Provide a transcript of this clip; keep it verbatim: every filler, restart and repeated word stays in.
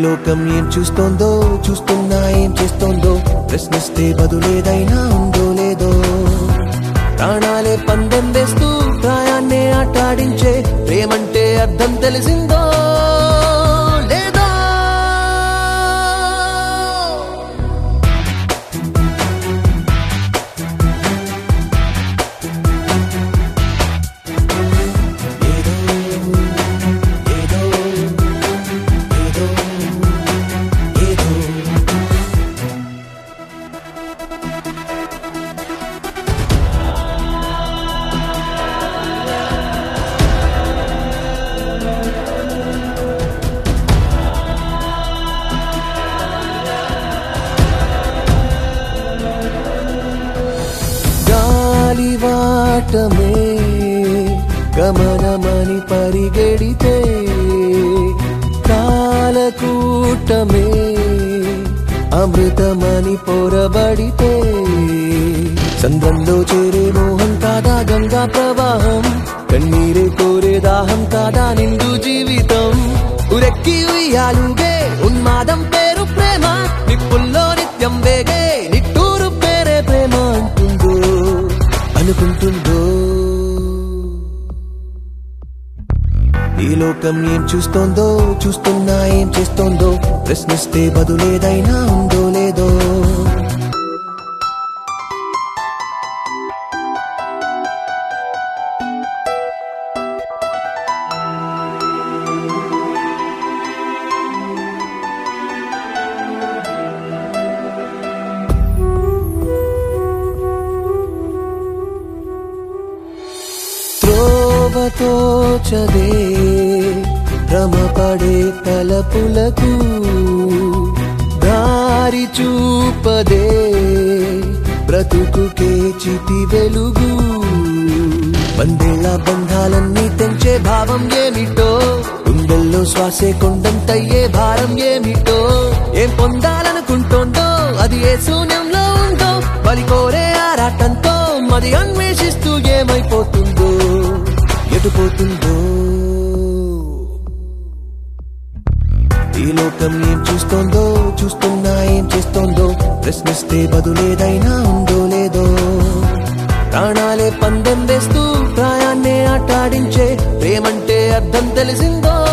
లోకం ఏం చూస్తోందో చూస్తున్నా ఏం చేస్తోందో ప్రశ్నిస్తే బదులేదైనా ఉందో లేదో ప్రాణాలే పందెం వేస్తూ ప్రాయాన్నే ఆటాడించే ప్రేమంటే అర్థం తెలిసిందో లేదో వాటమే గమనమని పరిగెడితే కాలకూటమే అమృతమని పొరబడితే సంద్రంలో చేరే మోహం కాదా గంగా ప్రవాహం కన్నీరే కోరే దాహం కాదా నిండు జీవితం ఉరెక్కి ఉయ్యాలుగే ఉన్మాదం పేరు ప్రేమ నిప్పుల్లో నిత్యం వేగే నిట్టూరు పేరే ప్రేమ అంటుందో అనుకుంటుందో ఈ లోకం ఏం చూస్తోందో చూస్తున్నా ఏం చేస్తోందో ప్రశ్నిస్తే బదులేదైనా ఉందో లేదో తోచదే భ్రమపడే తలపులకు దారి చూపదే బ్రతుకుకే చితి వెలుగు వందేళ్ల బంధాలన్నీ తెంచే భావం ఏమిటో గుండెల్లో శ్వాసే కొండంతయ్యే భారం ఏమిటో ఏం పొందాలనుకుంటోందో అది ఏ శూన్యంలో ఉందో బలి కోరే ఆరాటంతో మరి అన్వేషిస్తూ ఏమైపోతుందో ఎటుపోతుందో ఈ లోకం ఏం చూస్తోందో చూస్తున్నా ఏం చేస్తోందో ప్రశ్నిస్తే బదులేదైనా ఉందో లేదో ప్రాణాలే పందెం వేస్తూ ప్రాయాన్నే ఆటాడించే ప్రేమంటే అర్థం తెలిసిందో